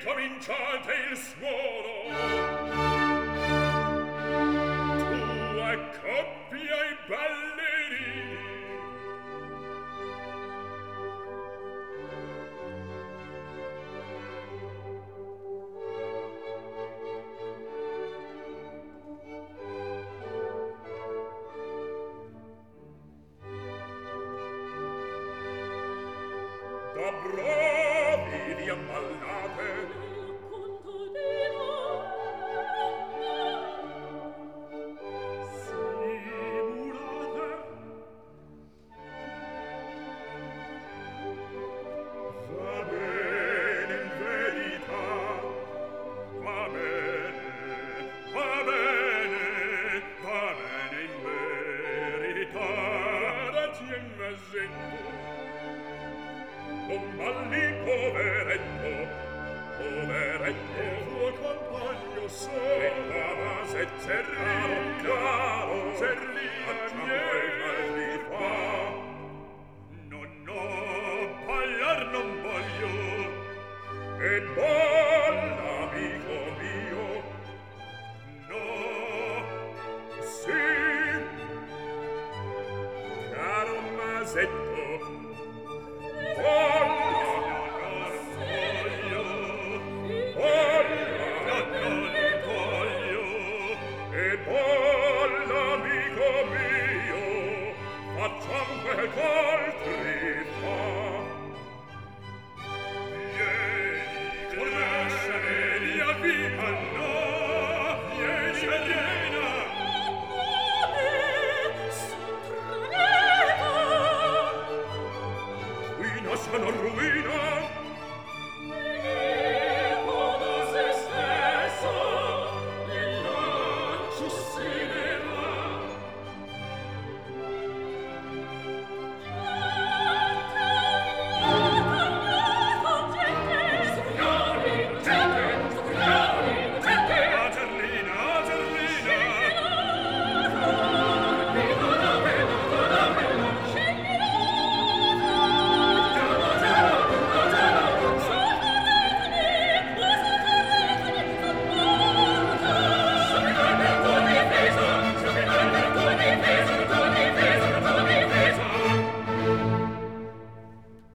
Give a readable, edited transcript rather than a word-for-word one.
ricominciate il suono. Tu accoppia i ballerini. Da bravi vi ammallate. Simulate. Va bene in verità. Va bene, va bene, va bene in verità. Guardati in mezzetto. Non balli, poveretto, poveretto, tuo compagno so. E la base caro, Zerlina miei fa. No, no, ballar non voglio, e